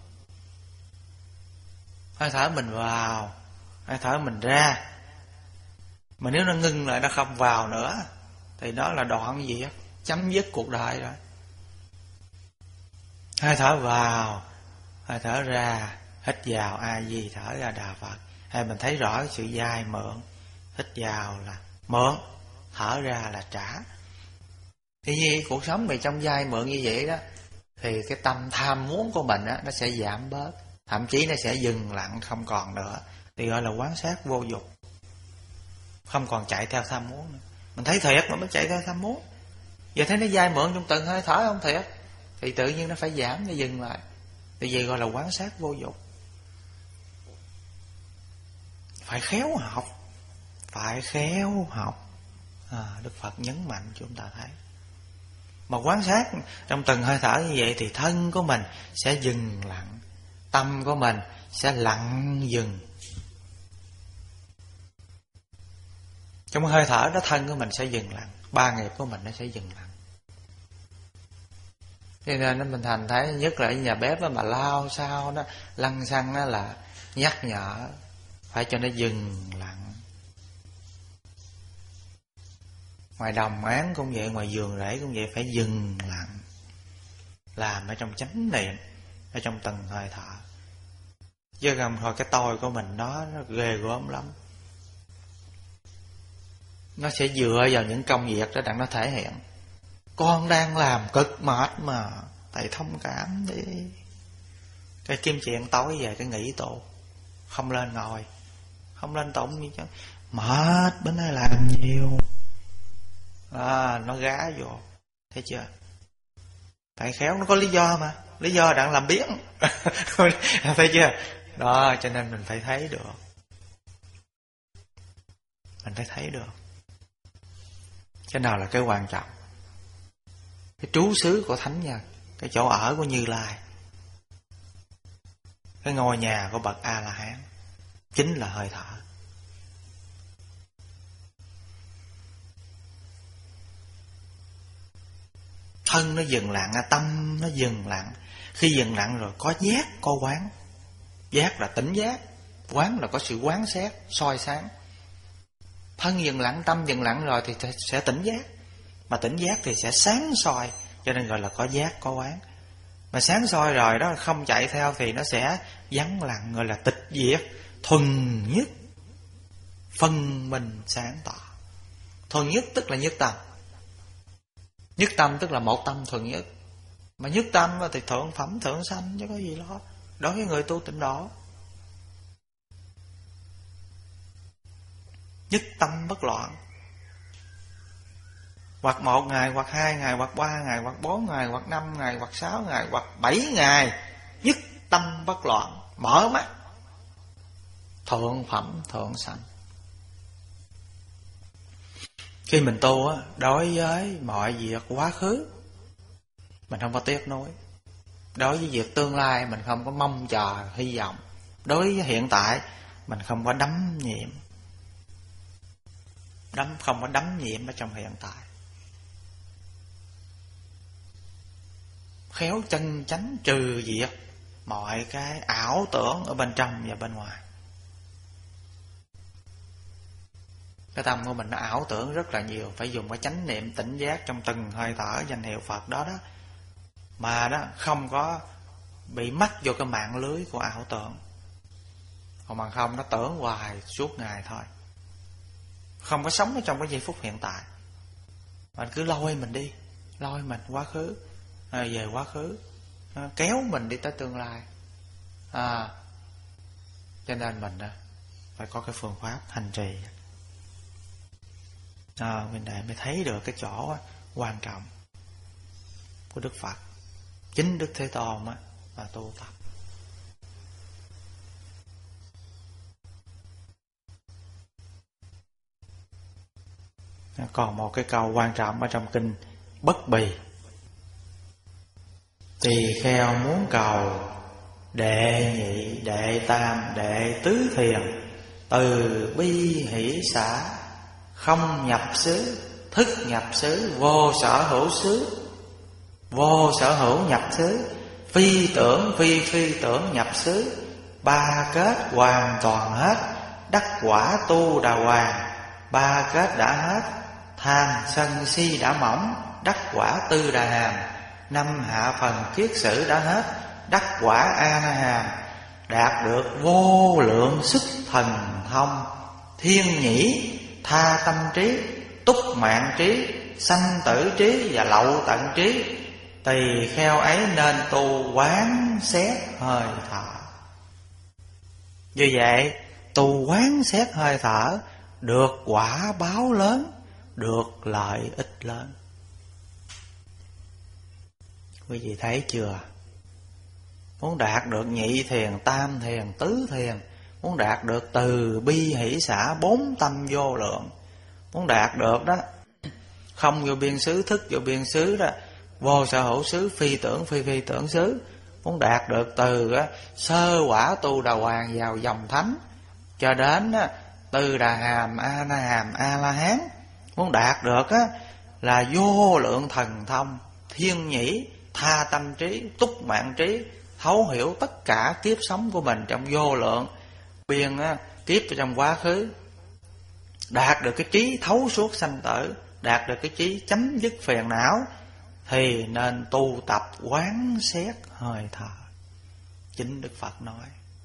Hơi thở mình vào, hơi thở mình ra, mà nếu nó ngưng lại, nó không vào nữa, thì đó là đoạn diệt. chấm dứt cuộc đời rồi. Hơi thở vào, hơi thở ra, hít vào A Di, thở ra Đà Phật. Hay mình thấy rõ cái sự dai mượn. Hít vào là mượn, thở ra là trả. Thì vì cuộc sống mình trong dai mượn như vậy đó, thì cái tâm tham muốn của mình á, nó sẽ giảm bớt, thậm chí nó sẽ dừng lặng không còn nữa. Thì gọi là quán sát vô dục, không còn chạy theo tham muốn nữa. Mình thấy thiệt mà mới chạy theo tham muốn. Giờ thấy nó dai mượn trong từng hơi thở không thiệt, thì tự nhiên nó phải giảm, nó dừng lại. Thì vậy gọi là quán sát vô dục. Phải khéo học, phải khéo học. à, Đức Phật nhấn mạnh chúng ta thấy. Mà quán sát trong từng hơi thở như vậy thì thân của mình sẽ dừng lặng, tâm của mình sẽ lặng dừng. Trong hơi thở đó thân của mình sẽ dừng lặng, ba nghiệp của mình nó sẽ dừng lặng. Cho nên mình thành thấy nhất là ở nhà bếp đó mà lao sao đó, lăn xăng đó là nhắc nhở phải cho nó dừng lặng. Ngoài đồng án cũng vậy, ngoài vườn rễ cũng vậy, phải dừng lặng. Làm ở trong chánh niệm, ở trong từng hơi thở. Chứ không thôi cái tôi của mình nó, nó ghê gớm lắm. Nó sẽ dựa vào những công việc đó đặng nó thể hiện. Con đang làm cực mệt mà, thầy thông cảm đi. Cái kim chuyện tối về cái nghỉ tụ, không lên ngồi, không lên tụng gì chứ. Mệt, bữa nay làm nhiều. À, nó gá vô. Thấy chưa? Phải khéo, nó có lý do mà. Lý do đang làm biến. Thấy chưa? Đó, cho nên mình phải thấy được. Mình phải thấy được cái nào là cái quan trọng. Cái trú xứ của Thánh Nhân, cái chỗ ở của Như Lai, cái ngôi nhà của bậc A-la-hán chính là hơi thở. Thân nó dừng lặng, tâm nó dừng lặng. Khi dừng lặng rồi có giác, có quán. Giác là tỉnh giác, quán là có sự quán xét, soi sáng. Thân dừng lặng, tâm dừng lặng rồi thì sẽ tỉnh giác. Mà tỉnh giác thì sẽ sáng soi, cho nên gọi là có giác, có quán. Mà sáng soi rồi đó, không chạy theo thì nó sẽ vắng lặng, gọi là tịch diệt, thuần nhất, phân minh sáng tỏ. Thuần nhất tức là nhất tâm. Nhất tâm tức là một tâm thuần nhất. Mà nhất tâm thì thượng phẩm thượng sanh chứ có gì đó. Đối với người tu tịnh độ, nhất tâm bất loạn. Hoặc một ngày, hoặc hai ngày, hoặc ba ngày, hoặc bốn ngày, hoặc năm ngày, hoặc sáu ngày, hoặc bảy ngày, nhất tâm bất loạn, mở mắt, thượng phẩm thượng sanh. Khi mình tu á, đối với mọi việc quá khứ mình không có tiếc nuối. Đối với việc tương lai mình không có mong chờ, hy vọng. Đối với hiện tại mình không có đắm nhiễm. Đắm, không có đắm nhiễm ở trong hiện tại. Khéo chân chánh trừ diệt mọi cái ảo tưởng ở bên trong và bên ngoài. Cái tâm của mình nó ảo tưởng rất là nhiều. Phải dùng cái chánh niệm tỉnh giác trong từng hơi thở danh hiệu Phật đó đó, mà đó không có bị mắc vô cái mạng lưới của ảo tưởng. Còn bằng không nó tưởng hoài suốt ngày thôi, không có sống ở trong cái giây phút hiện tại. Mình cứ lôi mình đi, lôi mình quá khứ, về quá khứ, kéo mình đi tới tương lai. à, Cho nên mình phải có cái phương pháp hành trì. à, Mình để mới thấy được cái chỗ quan trọng của Đức Phật, chính Đức Thế Tôn á, mà tu tập. Còn một cái câu quan trọng ở trong kinh Bất Bì: tỳ kheo muốn cầu đệ nhị, đệ tam, đệ tứ thiền, từ bi hỷ xả, không nhập xứ, thức nhập xứ, vô sở hữu xứ, vô sở hữu nhập xứ, phi tưởng phi phi tưởng nhập xứ, ba kết hoàn toàn hết, đắc quả tu đà hoàng, ba kết đã hết, tham sân si đã mỏng, đắc quả Tư Đà Hàm. Năm hạ phần kiết sử đã hết, đắc quả A Na Hàm. Đạt được vô lượng sức thần thông, thiên nhĩ tha tâm trí, túc mạng trí, sanh tử trí và lậu tận trí. Tỳ kheo ấy nên tu quán xét hơi thở. Như vậy tu quán xét hơi thở được quả báo lớn, được lợi ích lớn. Quý vị thấy chưa? Muốn đạt được nhị thiền, tam thiền, tứ thiền, muốn đạt được từ bi hỷ xả bốn tâm vô lượng, muốn đạt được đó không vô biên xứ, thức vô biên xứ đó, vô sở hữu xứ, phi tưởng phi phi tưởng xứ, muốn đạt được từ á, sơ quả tu đà hoàng vào dòng thánh cho đến á, Tư Đà Hàm, A Na Hàm, A La Hán, muốn đạt được á, là vô lượng thần thông, thiên nhĩ tha tâm trí, túc mạng trí, thấu hiểu tất cả kiếp sống của mình trong vô lượng biên á, kiếp trong quá khứ, đạt được cái trí thấu suốt sanh tử, đạt được cái trí chấm dứt phiền não, thì nên tu tập quán xét hơi thở. Chính Đức Phật nói.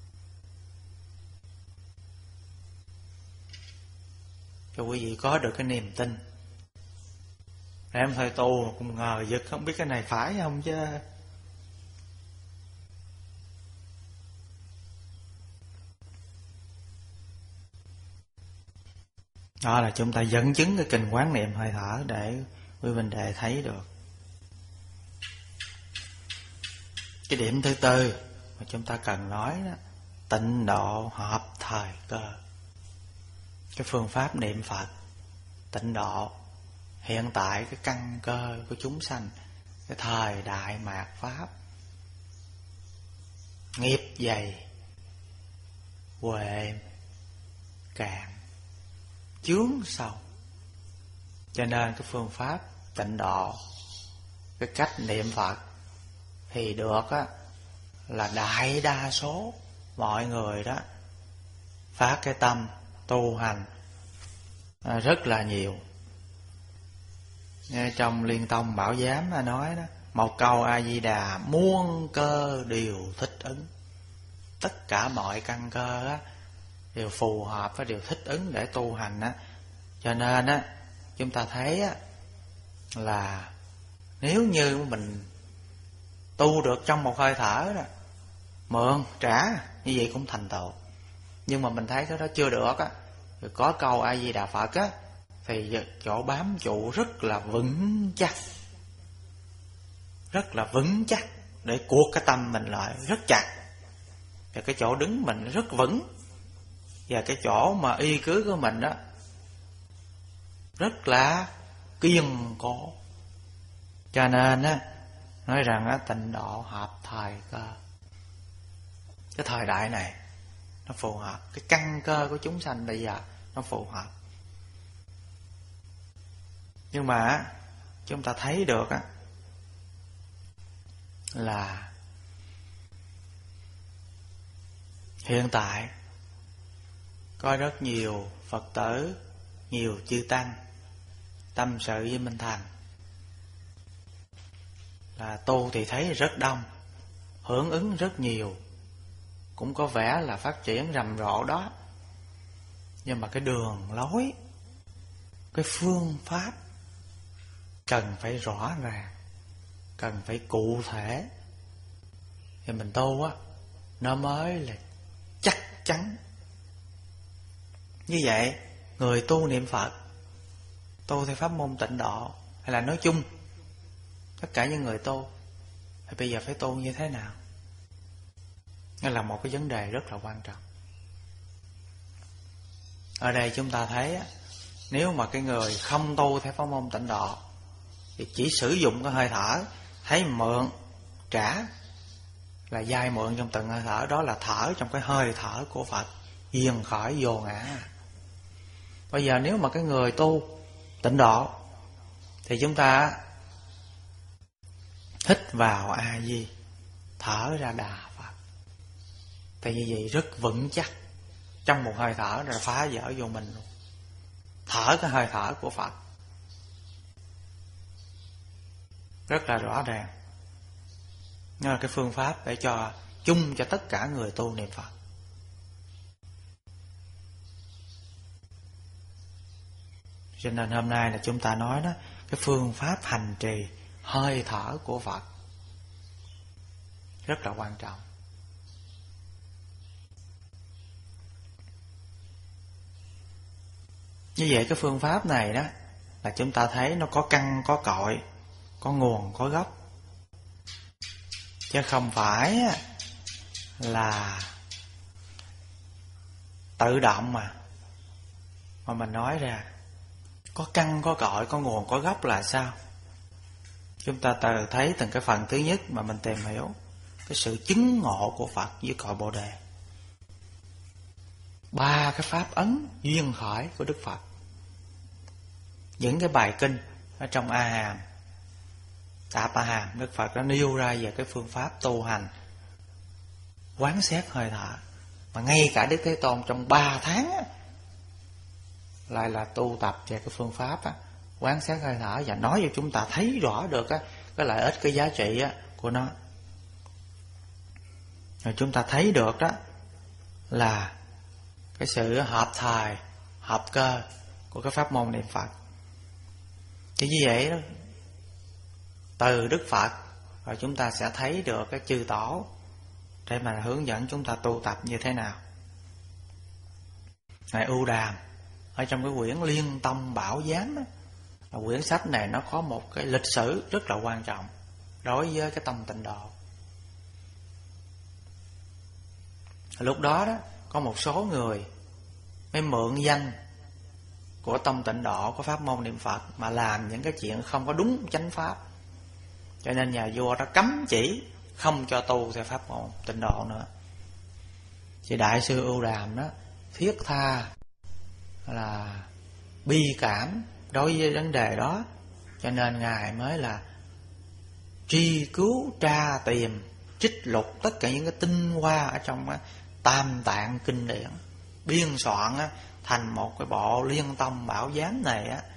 Cho quý vị có được cái niềm tin. Em thời tu cũng ngờ vực, không biết cái này phải không chứ. Đó là chúng ta dẫn chứng cái kinh quán niệm hơi thở để quý huynh đệ thấy được. Cái điểm thứ tư mà chúng ta cần nói đó, tịnh độ hợp thời cơ. Cái phương pháp niệm Phật tịnh độ hiện tại cái căn cơ của chúng sanh, cái thời đại mạt pháp, nghiệp dày, huệ cạn, chướng sâu. Cho nên cái phương pháp tịnh độ, cái cách niệm Phật thì được á, là đại đa số mọi người đó phát cái tâm tu hành rất là nhiều. Nghe trong Liên Tông Bảo Giám nói đó, một câu A Di Đà muôn cơ đều thích ứng. Tất cả mọi căn cơ á, đều phù hợp và đều thích ứng để tu hành á. Cho nên á, chúng ta thấy á, là nếu như mình tu được trong một hơi thở đó, mượn trả như vậy cũng thành tựu. Nhưng mà mình thấy cái đó chưa được á, rồi có câu A Di Đà Phật á, thì chỗ bám trụ rất là vững chắc, rất là vững chắc, để cuột cái tâm mình lại rất chặt. Và cái chỗ đứng mình rất vững, và cái chỗ mà y cứ của mình đó rất là kiên cố. Cho nên á, nói rằng á, tịnh độ hợp thời cơ. Cái thời đại này nó phù hợp, cái căn cơ của chúng sanh bây giờ nó phù hợp. Nhưng mà chúng ta thấy được á, là hiện tại có rất nhiều Phật tử, nhiều chư tăng tâm sự với Minh Thành là tu thì thấy rất đông, hưởng ứng rất nhiều, cũng có vẻ là phát triển rầm rộ đó. Nhưng mà cái đường lối, cái phương pháp cần phải rõ ràng, cần phải cụ thể, thì mình tu á, nó mới là chắc chắn. Như vậy, người tu niệm Phật, tu theo pháp môn tịnh độ, hay là nói chung tất cả những người tu, thì bây giờ phải tu như thế nào? Đó là một cái vấn đề rất là quan trọng. Ở đây chúng ta thấy, nếu mà cái người không tu theo pháp môn tịnh độ thì chỉ sử dụng cái hơi thở, thấy mượn trả là vay mượn trong từng hơi thở, đó là thở trong cái hơi thở của Phật, hiền khỏi vô ngã. Bây giờ nếu mà cái người tu tịnh độ thì chúng ta hít vào A Di, thở ra Đà Phật, thì như vậy rất vững chắc. Trong một hơi thở là phá vỡ vô mình luôn. Thở cái hơi thở của Phật. rất là rõ ràng. Đó là cái phương pháp để cho chung cho tất cả người tu niệm Phật. Cho nên hôm nay là chúng ta nói đó, cái phương pháp hành trì hơi thở của Phật rất là quan trọng. Như vậy cái phương pháp này đó là chúng ta thấy nó có căn, có cội, có nguồn, có gốc. Chứ không phải là tự động mà Mà mình nói ra. Có căn, có cội, có nguồn, có gốc là sao? Chúng ta từ thấy từng cái phần thứ nhất mà mình tìm hiểu cái sự chứng ngộ của Phật với cội Bồ Đề. Ba cái pháp ấn duyên khởi của Đức Phật. Những cái bài kinh ở trong A Hàm, Tạp A Hàm, Đức Phật đã nêu ra về cái phương pháp tu hành quán xét hơi thở. Mà ngay cả Đức Thế Tôn trong ba tháng á, lại là tu tập về cái phương pháp á, quán xét hơi thở, và nói cho chúng ta thấy rõ được á, cái lợi ích, cái giá trị á, của nó. Rồi chúng ta thấy được đó là cái sự hợp thời, hợp cơ của cái pháp môn niệm Phật. Chứ như vậy đó, từ Đức Phật rồi chúng ta sẽ thấy được cái chư tổ để mà hướng dẫn chúng ta tu tập như thế nào. Ngài Ưu Đàm ở trong cái quyển Liên Tông Bảo Giám đó, quyển sách này nó có một cái lịch sử rất là quan trọng đối với cái tông Tịnh Độ. Lúc đó đó có một số người mới mượn danh của tông Tịnh Độ, của pháp môn niệm Phật mà làm những cái chuyện không có đúng chánh pháp. Cho nên nhà vua đã cấm chỉ không cho tu theo pháp môn Tịnh Độ nữa. Thì Đại sư Ưu Đàm đó thiết tha là bi cảm đối với vấn đề đó, cho nên Ngài mới là truy cứu, tra tìm, trích lục tất cả những cái tinh hoa ở trong Tam Tạng kinh điển, biên soạn thành một cái bộ Liên Tông Bảo Giám này á.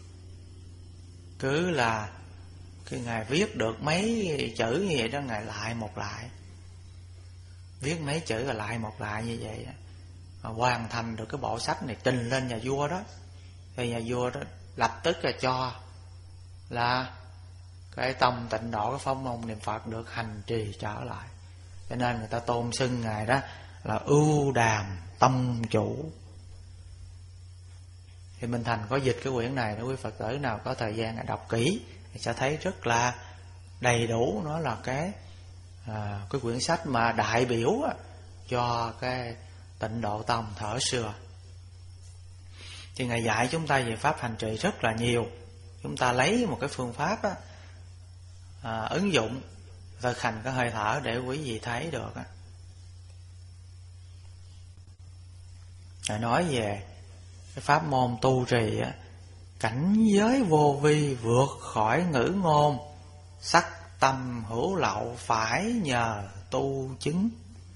Cứ là khi Ngài viết được mấy chữ như vậy đó, Ngài lại một lại, viết mấy chữ rồi lại một lại như vậy đó, mà hoàn thành được cái bộ sách này trình lên nhà vua đó. Thì nhà vua đó lập tức là cho là cái tông Tịnh Độ, cái pháp môn niệm Phật được hành trì trở lại. Cho nên người ta tôn xưng Ngài đó là Ưu Đàm Tông Chủ. Thì Minh Thành có dịch cái quyển này, nếu quý Phật tử nào có thời gian đọc kỹ thì sẽ thấy rất là đầy đủ. Nó là cái à, cái quyển sách mà đại biểu cho cái Tịnh Độ Tông thời xưa. Thì Ngài dạy chúng ta về pháp hành trì rất là nhiều. Chúng ta lấy một cái phương pháp á, à, ứng dụng thực hành cái hơi thở để quý vị thấy được á. Ngài nói về cái pháp môn tu trì á, cảnh giới vô vi vượt khỏi ngữ ngôn, sắc tâm hữu lậu phải nhờ tu chứng.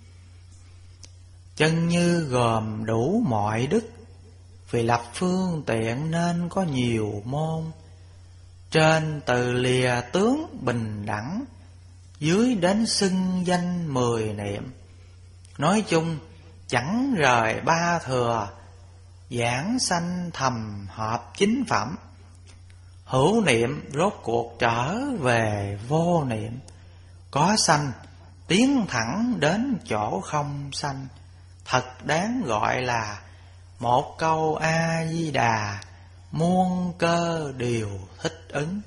Chân như gồm đủ mọi đức, vì lập phương tiện nên có nhiều môn. Trên từ lìa tướng bình đẳng, dưới đến xưng danh mười niệm. Nói chung chẳng rời ba thừa, giảng sanh thầm hợp chính phẩm. Hữu niệm rốt cuộc trở về vô niệm, có sanh tiến thẳng đến chỗ không sanh. Thật đáng gọi là một câu A Di Đà, muôn cơ đều thích ứng.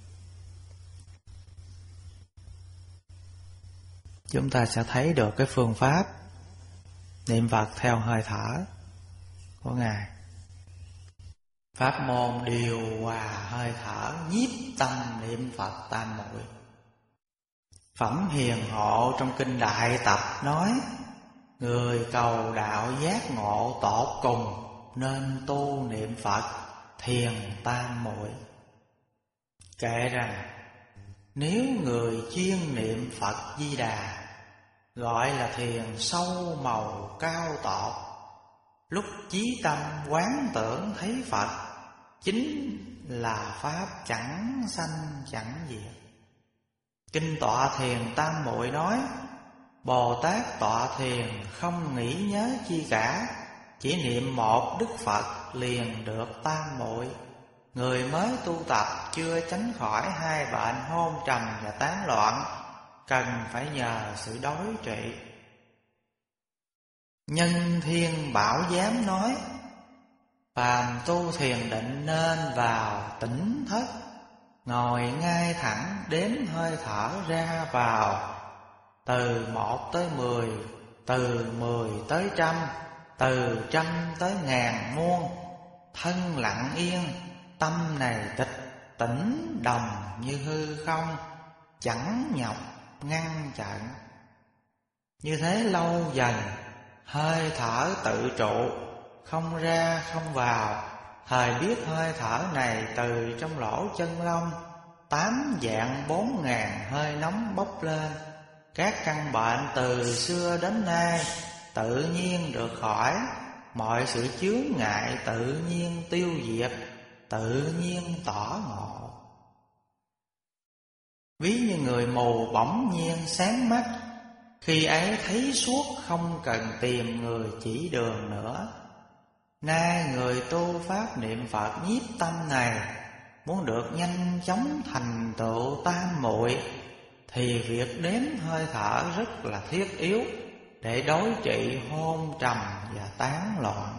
Chúng ta sẽ thấy được cái phương pháp niệm Phật theo hơi thở của Ngài. Pháp môn điều hòa hơi thở, nhiếp tâm niệm Phật tam muội. Phẩm Hiền Hộ trong kinh Đại Tập nói: người cầu đạo giác ngộ tột cùng, nên tu niệm Phật thiền tam muội. Kể rằng nếu người chuyên niệm Phật Di Đà, gọi là thiền sâu màu cao tột, lúc chí tâm quán tưởng thấy Phật, chính là pháp chẳng sanh chẳng diệt. Kinh Tọa Thiền Tam Muội nói: Bồ Tát tọa thiền không nghĩ nhớ chi cả, chỉ niệm một Đức Phật liền được tam muội. Người mới tu tập chưa tránh khỏi hai bệnh hôn trầm và tán loạn, cần phải nhờ sự đối trị. Nhân Thiên Bảo Giám nói: Phàm tu thiền định nên vào tỉnh thất, ngồi ngay thẳng đếm hơi thở ra vào, từ một tới mười, từ mười tới trăm, từ trăm tới ngàn muôn. Thân lặng yên, tâm này tịch tỉnh đồng như hư không, chẳng nhọc ngăn chặn. Như thế lâu dần, hơi thở tự trụ, không ra không vào. Thời biết hơi thở này từ trong lỗ chân lông, tám vạn bốn ngàn hơi nóng bốc lên. Các căn bệnh từ xưa đến nay tự nhiên được khỏi, mọi sự chướng ngại tự nhiên tiêu diệt, tự nhiên tỏ ngộ. Ví như người mù bỗng nhiên sáng mắt, khi ấy thấy suốt không cần tìm người chỉ đường nữa. Nay người tu pháp niệm Phật nhiếp tâm này, muốn được nhanh chóng thành tựu tam muội, thì việc đếm hơi thở rất là thiết yếu để đối trị hôn trầm và tán loạn.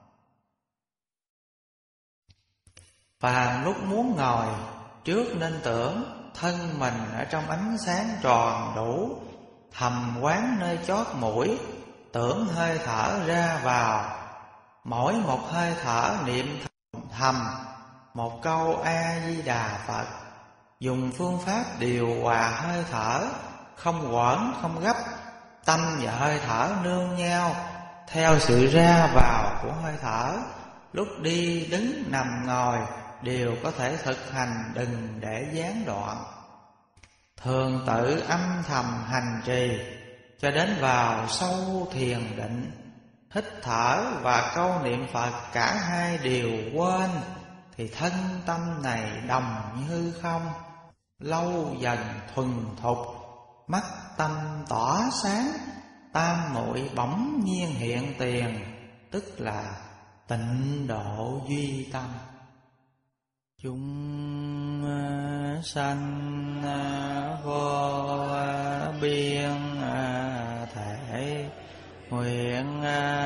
Phàm lúc muốn ngồi, trước nên tưởng thân mình ở trong ánh sáng tròn đủ, thầm quán nơi chót mũi, tưởng hơi thở ra vào. Mỗi một hơi thở niệm thầm một câu A Di Đà Phật, dùng phương pháp điều hòa hơi thở, không quẩn không gấp, tâm và hơi thở nương nhau theo sự ra vào của hơi thở. Lúc đi đứng nằm ngồi đều có thể thực hành, đừng để gián đoạn. Thường tự âm thầm hành trì cho đến vào sâu thiền định, hít thở và câu niệm Phật cả hai đều quên, thì thân tâm này đồng như hư không. Lâu dần thuần thục, mắt tâm tỏa sáng, tam muội bỗng nhiên hiện tiền, tức là tịnh độ duy tâm. Chúng sanh vô biên thể, nguyện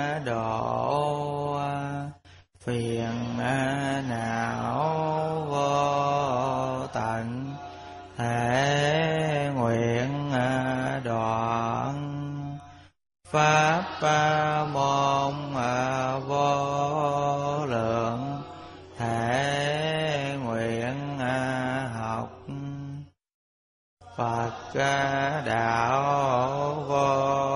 độ phiền não vô tận, thể nguyện đoạn pháp môn vô lượng, thể nguyện học Phật đạo vô